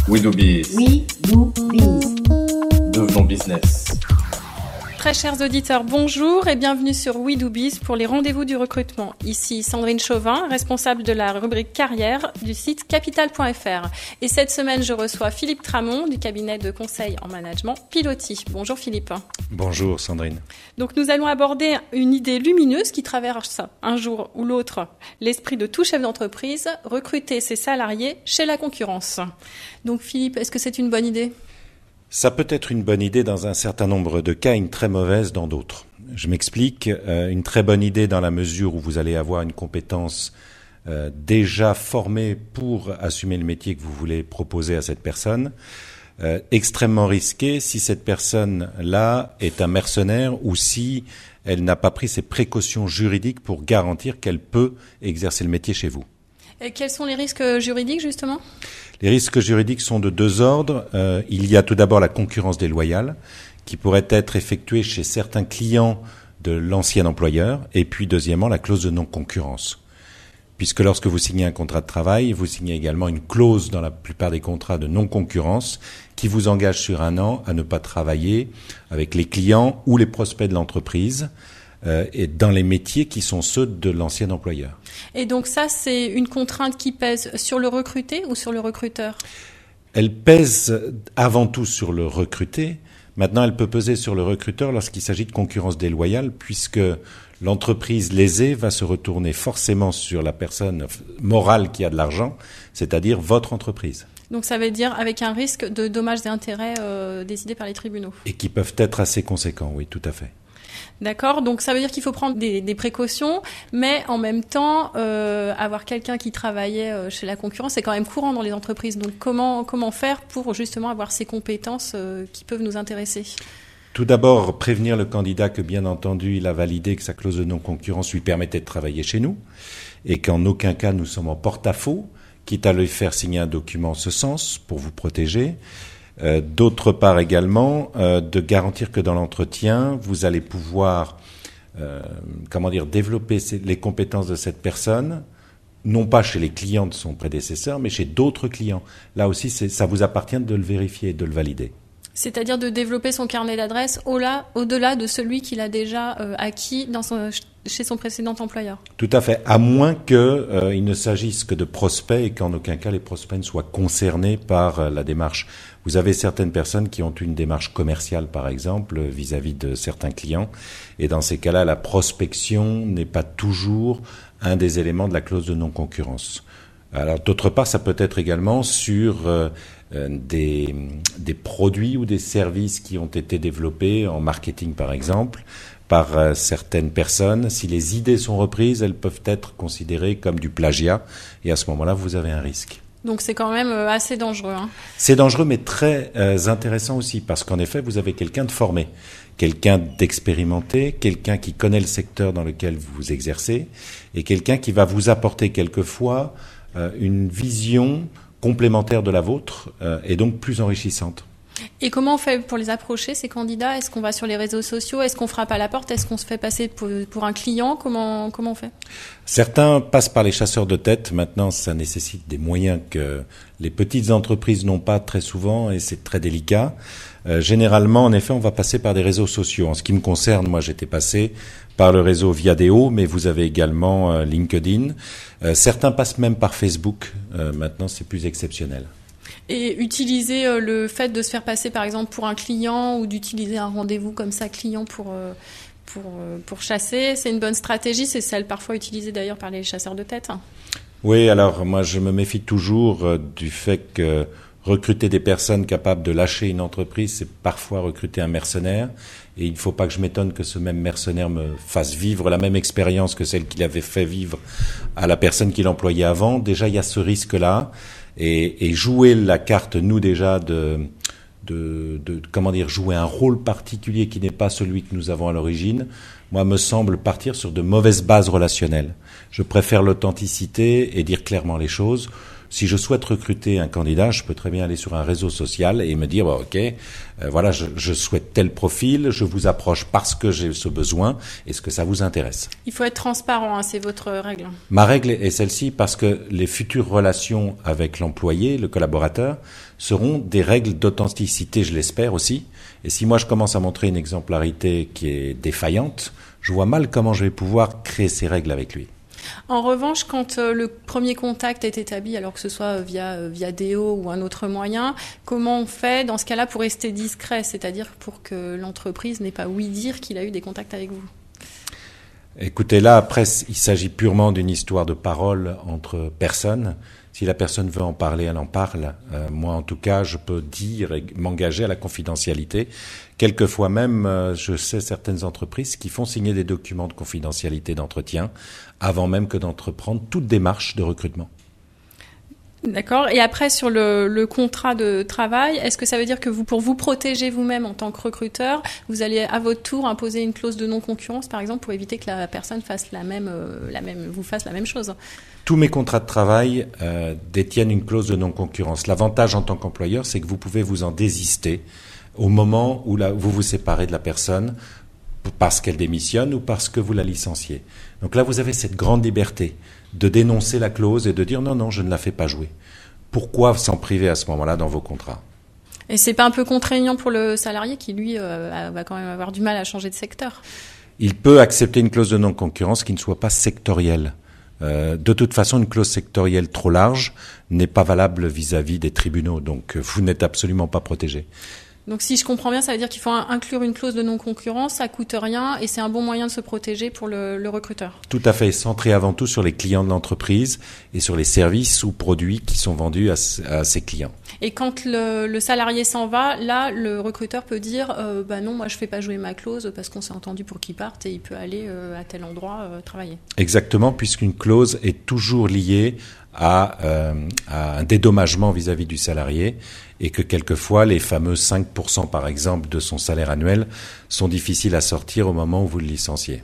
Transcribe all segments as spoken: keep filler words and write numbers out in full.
We do biz. We do biz. Devenons business. Très chers auditeurs, bonjour et bienvenue sur We do biz pour les rendez-vous du recrutement. Ici Sandrine Chauvin, responsable de la rubrique carrière du site capital point f r. Et cette semaine, je reçois Philippe Tramont du cabinet de conseil en management Piloti. Bonjour Philippe. Bonjour Sandrine. Donc nous allons aborder une idée lumineuse qui traverse un jour ou l'autre l'esprit de tout chef d'entreprise, recruter ses salariés chez la concurrence. Donc Philippe, est-ce que c'est une bonne idée ? Ça peut être une bonne idée dans un certain nombre de cas, une très mauvaise dans d'autres. Je m'explique, euh, une très bonne idée dans la mesure où vous allez avoir une compétence euh, déjà formée pour assumer le métier que vous voulez proposer à cette personne. Euh, extrêmement risquée si cette personne-là est un mercenaire ou si elle n'a pas pris ses précautions juridiques pour garantir qu'elle peut exercer le métier chez vous. Et quels sont les risques juridiques justement ? Les risques juridiques sont de deux ordres. Euh, il y a tout d'abord la concurrence déloyale qui pourrait être effectuée chez certains clients de l'ancien employeur. Et puis deuxièmement, la clause de non-concurrence. Puisque lorsque vous signez un contrat de travail, vous signez également une clause dans la plupart des contrats de non-concurrence qui vous engage sur un an à ne pas travailler avec les clients ou les prospects de l'entreprise euh, et dans les métiers qui sont ceux de l'ancien employeur. Et donc ça, c'est une contrainte qui pèse sur le recruté ou sur le recruteur ? Elle pèse avant tout sur le recruté. Maintenant, elle peut peser sur le recruteur lorsqu'il s'agit de concurrence déloyale, puisque l'entreprise lésée va se retourner forcément sur la personne morale qui a de l'argent, c'est-à-dire votre entreprise. Donc ça veut dire avec un risque de dommages et intérêts euh, décidés par les tribunaux. Et qui peuvent être assez conséquents, oui, tout à fait. D'accord, donc ça veut dire qu'il faut prendre des, des précautions, mais en même temps, euh, avoir quelqu'un qui travaillait chez la concurrence, c'est quand même courant dans les entreprises. Donc comment, comment faire pour justement avoir ces compétences euh, qui peuvent nous intéresser ? Tout d'abord, prévenir le candidat que bien entendu, il a validé que sa clause de non-concurrence lui permettait de travailler chez nous et qu'en aucun cas nous sommes en porte-à-faux, quitte à lui faire signer un document en ce sens pour vous protéger. Euh, d'autre part également, euh, de garantir que dans l'entretien, vous allez pouvoir euh, comment dire, développer les compétences de cette personne, non pas chez les clients de son prédécesseur, mais chez d'autres clients. Là aussi, c'est, ça vous appartient de le vérifier et de le valider. C'est-à-dire de développer son carnet d'adresses au-delà, au-delà de celui qu'il a déjà euh, acquis dans son, chez son précédent employeur. Tout à fait, à moins qu'il euh, ne s'agisse que de prospects et qu'en aucun cas les prospects ne soient concernés par euh, la démarche. Vous avez certaines personnes qui ont une démarche commerciale, par exemple, vis-à-vis de certains clients. Et dans ces cas-là, la prospection n'est pas toujours un des éléments de la clause de non-concurrence. Alors, d'autre part, ça peut être également sur euh, des, des produits ou des services qui ont été développés en marketing, par exemple, par euh, certaines personnes. Si les idées sont reprises, elles peuvent être considérées comme du plagiat. Et à ce moment-là, vous avez un risque. Donc c'est quand même assez dangereux. Hein. C'est dangereux, mais très euh, intéressant aussi, parce qu'en effet, vous avez quelqu'un de formé, quelqu'un d'expérimenté, quelqu'un qui connaît le secteur dans lequel vous exercez, et quelqu'un qui va vous apporter quelquefois euh, une vision complémentaire de la vôtre, euh, et donc plus enrichissante. Et comment on fait pour les approcher, ces candidats ? Est-ce qu'on va sur les réseaux sociaux ? Est-ce qu'on frappe à la porte ? Est-ce qu'on se fait passer pour, pour un client ? Comment, comment on fait ? Certains passent par les chasseurs de tête. Maintenant, ça nécessite des moyens que les petites entreprises n'ont pas très souvent et c'est très délicat. Euh, généralement, en effet, on va passer par des réseaux sociaux. En ce qui me concerne, moi, j'étais passé par le réseau Viadeo, mais vous avez également euh, LinkedIn. Euh, certains passent même par Facebook. Euh, maintenant, c'est plus exceptionnel. Et utiliser euh, le fait de se faire passer par exemple pour un client ou d'utiliser un rendez-vous comme ça client pour, euh, pour, euh, pour chasser, c'est une bonne stratégie, c'est celle parfois utilisée d'ailleurs par les chasseurs de tête. Oui, alors moi je me méfie toujours euh, du fait que recruter des personnes capables de lâcher une entreprise, c'est parfois recruter un mercenaire. Et il ne faut pas que je m'étonne que ce même mercenaire me fasse vivre la même expérience que celle qu'il avait fait vivre à la personne qu'il employait avant. Déjà, il y a ce risque-là. Et, et jouer la carte, nous déjà, de, de, de, comment dire, jouer un rôle particulier qui n'est pas celui que nous avons à l'origine, moi, me semble partir sur de mauvaises bases relationnelles. Je préfère l'authenticité et dire clairement les choses. Si je souhaite recruter un candidat, je peux très bien aller sur un réseau social et me dire, bah, ok, euh, voilà, je, je souhaite tel profil, je vous approche parce que j'ai ce besoin. Est-ce que ça vous intéresse? Il faut être transparent, hein, c'est votre règle. Ma règle est celle-ci parce que les futures relations avec l'employé, le collaborateur, seront des règles d'authenticité, je l'espère aussi. Et si moi je commence à montrer une exemplarité qui est défaillante, je vois mal comment je vais pouvoir créer ces règles avec lui. En revanche, quand euh, le premier contact est établi, alors que ce soit via, euh, via Déo ou un autre moyen, comment on fait dans ce cas-là pour rester discret, c'est-à-dire pour que l'entreprise n'ait pas ouï dire qu'il a eu des contacts avec vous? Écoutez, là, après, il s'agit purement d'une histoire de parole entre personnes. Si la personne veut en parler, elle en parle. Euh, moi, en tout cas, je peux dire et m'engager à la confidentialité. Quelquefois même, euh, je sais certaines entreprises qui font signer des documents de confidentialité d'entretien avant même que d'entreprendre toute démarche de recrutement. D'accord. Et après, sur le, le contrat de travail, est-ce que ça veut dire que vous, pour vous protéger vous-même en tant que recruteur, vous allez à votre tour imposer une clause de non-concurrence, par exemple, pour éviter que la personne fasse la même, euh, la même, vous fasse la même chose? Tous mes contrats de travail euh, détiennent une clause de non-concurrence. L'avantage en tant qu'employeur, c'est que vous pouvez vous en désister au moment où la, vous vous séparez de la personne parce qu'elle démissionne ou parce que vous la licenciez. Donc là, vous avez cette grande liberté de dénoncer la clause et de dire non, non, je ne la fais pas jouer. Pourquoi s'en priver à ce moment-là dans vos contrats? Et c'est pas un peu contraignant pour le salarié qui, lui, euh, va quand même avoir du mal à changer de secteur? Il peut accepter une clause de non-concurrence qui ne soit pas sectorielle. Euh, de toute façon, une clause sectorielle trop large n'est pas valable vis-à-vis des tribunaux, donc vous n'êtes absolument pas protégé. Donc si je comprends bien, ça veut dire qu'il faut inclure une clause de non-concurrence, ça coûte rien et c'est un bon moyen de se protéger pour le, le recruteur. Tout à fait, centré avant tout sur les clients de l'entreprise et sur les services ou produits qui sont vendus à, à ses clients. Et quand le, le salarié s'en va, là, le recruteur peut dire euh, bah non, moi je fais pas jouer ma clause parce qu'on s'est entendu pour qu'il parte et il peut aller euh, à tel endroit euh, travailler. Exactement, puisqu'une clause est toujours liée à, euh, à un dédommagement vis-à-vis du salarié et que quelquefois les fameux cinq pour cent par exemple de son salaire annuel sont difficiles à sortir au moment où vous le licenciez.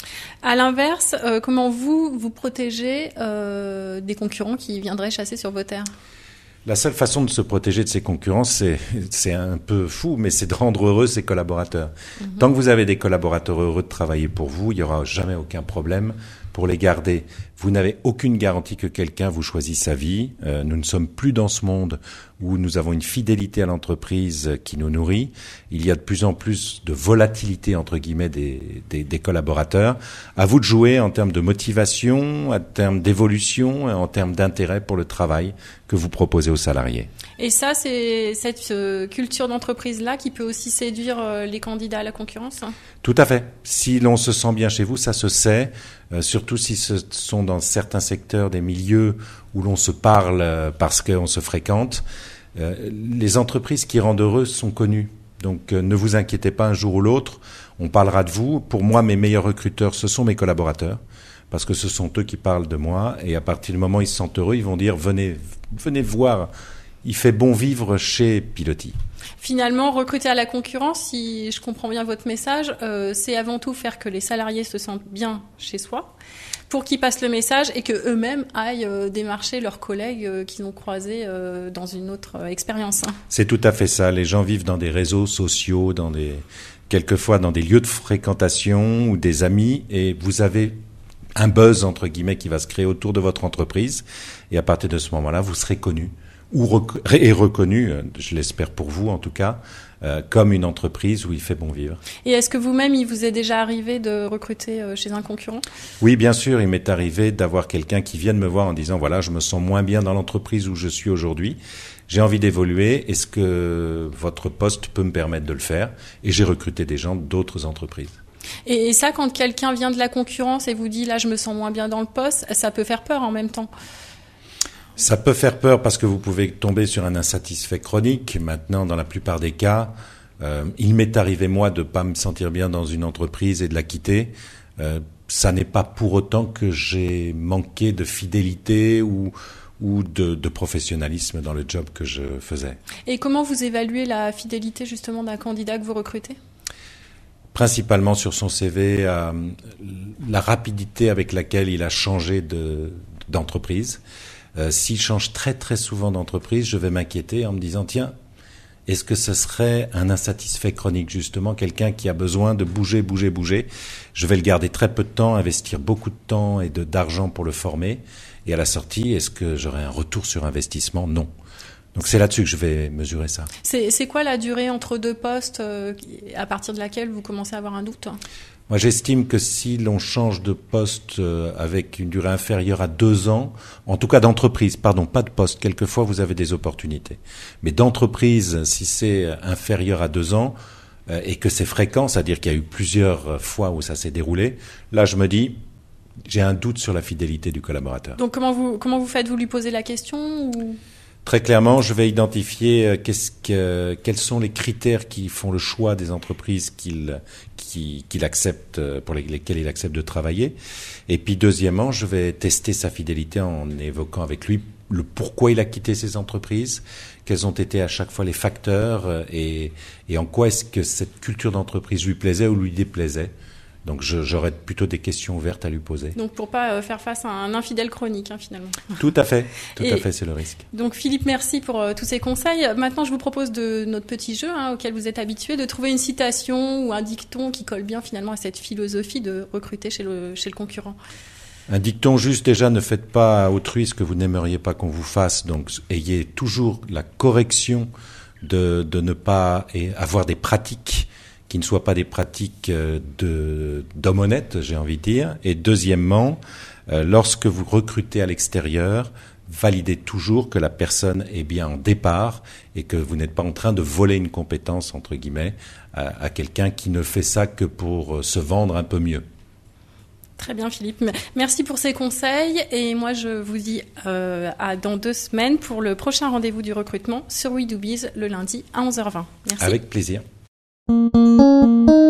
À l'inverse, euh, comment vous vous protégez euh, des concurrents qui viendraient chasser sur vos terres? La seule façon de se protéger de ses concurrents, c'est, c'est un peu fou, mais c'est de rendre heureux ses collaborateurs. Mmh. Tant que vous avez des collaborateurs heureux de travailler pour vous, il n'y aura jamais aucun problème pour les garder. Vous n'avez aucune garantie que quelqu'un vous choisisse sa vie. Euh, nous ne sommes plus dans ce monde où nous avons une fidélité à l'entreprise qui nous nourrit. Il y a de plus en plus de volatilité, entre guillemets, des, des, des collaborateurs. À vous de jouer en termes de motivation, en termes d'évolution, en termes d'intérêt pour le travail que vous proposez aux salariés. Et ça, c'est cette euh, culture d'entreprise-là qui peut aussi séduire euh, les candidats à la concurrence, hein? Tout à fait. Si l'on se sent bien chez vous, ça se sait, euh, surtout si ce sont dans certains secteurs des milieux où l'on se parle euh, parce qu'on se fréquente. Euh, les entreprises qui rendent heureux sont connues. Donc euh, ne vous inquiétez pas, un jour ou l'autre, on parlera de vous. Pour moi, mes meilleurs recruteurs, ce sont mes collaborateurs, parce que ce sont eux qui parlent de moi. Et à partir du moment où ils se sentent heureux, ils vont dire « venez, venez voir ». Il fait bon vivre chez Piloty. Finalement, recruter à la concurrence, si je comprends bien votre message, euh, c'est avant tout faire que les salariés se sentent bien chez soi, pour qu'ils passent le message et que eux-mêmes aillent euh, démarcher leurs collègues euh, qu'ils ont croisés euh, dans une autre euh, expérience. Hein. C'est tout à fait ça. Les gens vivent dans des réseaux sociaux, dans des, quelquefois dans des lieux de fréquentation ou des amis, et vous avez un buzz, entre guillemets, qui va se créer autour de votre entreprise. Et à partir de ce moment-là, vous serez connu. ou rec- est reconnu, je l'espère pour vous en tout cas, euh, comme une entreprise où il fait bon vivre. Et est-ce que vous-même, il vous est déjà arrivé de recruter euh, chez un concurrent ? Oui, bien sûr, il m'est arrivé d'avoir quelqu'un qui vienne me voir en disant « Voilà, je me sens moins bien dans l'entreprise où je suis aujourd'hui, j'ai envie d'évoluer, est-ce que votre poste peut me permettre de le faire ?» Et j'ai recruté des gens d'autres entreprises. Et ça, quand quelqu'un vient de la concurrence et vous dit « Là, je me sens moins bien dans le poste », ça peut faire peur en même temps. Ça peut faire peur parce que vous pouvez tomber sur un insatisfait chronique. Maintenant, dans la plupart des cas, euh, il m'est arrivé, moi, de ne pas me sentir bien dans une entreprise et de la quitter. Euh, ça n'est pas pour autant que j'ai manqué de fidélité ou, ou de, de professionnalisme dans le job que je faisais. Et comment vous évaluez la fidélité, justement, d'un candidat que vous recrutez ? Principalement sur son C V, euh, la rapidité avec laquelle il a changé de, d'entreprise. Euh, s'il change très très souvent d'entreprise, je vais m'inquiéter en me disant tiens, est-ce que ce serait un insatisfait chronique justement, quelqu'un qui a besoin de bouger, bouger, bouger. Je vais le garder très peu de temps, investir beaucoup de temps et de, d'argent pour le former. Et à la sortie, est-ce que j'aurai un retour sur investissement ? Non. Donc c'est là-dessus que je vais mesurer ça. C'est, c'est quoi la durée entre deux postes euh, à partir de laquelle vous commencez à avoir un doute ? Moi, j'estime que si l'on change de poste euh, avec une durée inférieure à deux ans, en tout cas d'entreprise, pardon, pas de poste, quelquefois vous avez des opportunités. Mais d'entreprise, si c'est inférieur à deux ans euh, et que c'est fréquent, c'est-à-dire qu'il y a eu plusieurs fois où ça s'est déroulé, là je me dis, j'ai un doute sur la fidélité du collaborateur. Donc comment vous, comment vous faites ? Vous lui posez la question ou... Très clairement, je vais identifier euh, qu'est-ce que, quels sont les critères qui font le choix des entreprises qu'il, qu'il, qu'il accepte, pour lesquelles il accepte de travailler. Et puis deuxièmement, je vais tester sa fidélité en évoquant avec lui le pourquoi il a quitté ces entreprises, quels ont été à chaque fois les facteurs et, et en quoi est-ce que cette culture d'entreprise lui plaisait ou lui déplaisait. Donc je, j'aurais plutôt des questions ouvertes à lui poser. Donc pour pas euh, faire face à un infidèle chronique, hein, finalement. Tout à fait, tout Et à fait, c'est le risque. Donc Philippe, merci pour euh, tous ces conseils. Maintenant, je vous propose de notre petit jeu hein, auquel vous êtes habitué, de trouver une citation ou un dicton qui colle bien finalement à cette philosophie de recruter chez le, chez le concurrent. Un dicton juste déjà, ne faites pas à autrui ce que vous n'aimeriez pas qu'on vous fasse. Donc ayez toujours la correction de, de ne pas avoir des pratiques qui ne soient pas des pratiques de, d'hommes honnêtes, j'ai envie de dire. Et deuxièmement, euh, lorsque vous recrutez à l'extérieur, validez toujours que la personne est bien en départ et que vous n'êtes pas en train de voler une compétence, entre guillemets, à, à quelqu'un qui ne fait ça que pour se vendre un peu mieux. Très bien Philippe, merci pour ces conseils et moi je vous dis euh, à dans deux semaines pour le prochain rendez-vous du recrutement sur WeDoBiz le lundi à onze heures vingt. Merci. Avec plaisir. Thank you.